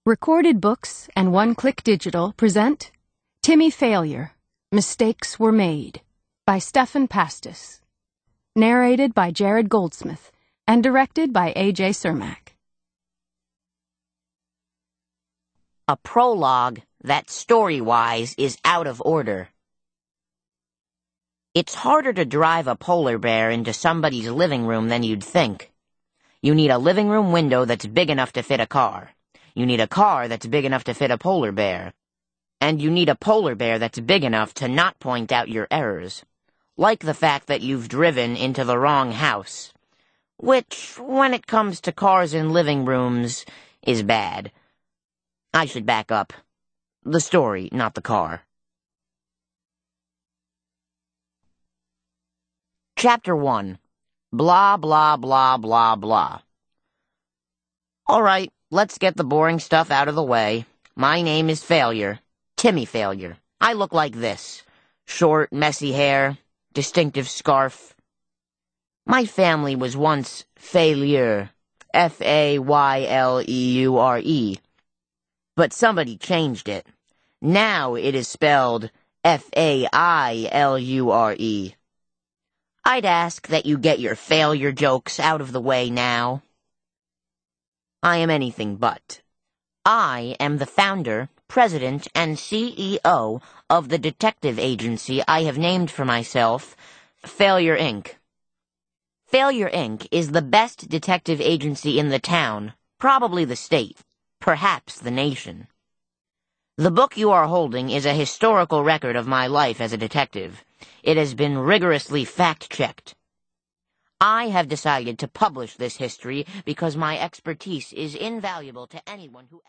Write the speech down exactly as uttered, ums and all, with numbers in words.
Recorded Books and One Click Digital present Timmy Failure, Mistakes Were Made by Stefan Pastis. Narrated by Jared Goldsmith and directed by A J Cermak. A prologue that, story-wise, is out of order. It's harder to drive a polar bear into somebody's living room than you'd think. You need a living room window that's big enough to fit a car. You need a car that's big enough to fit a polar bear. And you need a polar bear that's big enough to not point out your errors. Like the fact that you've driven into the wrong house. Which, when it comes to cars in living rooms, is bad. I should back up. The story, not the car. Chapter one. Blah, blah, blah, blah, blah. All right, let's get the boring stuff out of the way. My name is Failure. Timmy Failure. I look like this. Short, messy hair, distinctive scarf. My family was once Failure. F A Y L E U R E. But somebody changed it. Now it is spelled F A I L U R E. I'd ask that you get your failure jokes out of the way now. I am anything but. I am the founder, president, and C E O of the detective agency I have named for myself, Failure Incorporated. Failure Incorporated is the best detective agency in the town, probably the state, perhaps the nation. The book you are holding is a historical record of my life as a detective. It has been rigorously fact-checked. I have decided to publish this history because my expertise is invaluable to anyone who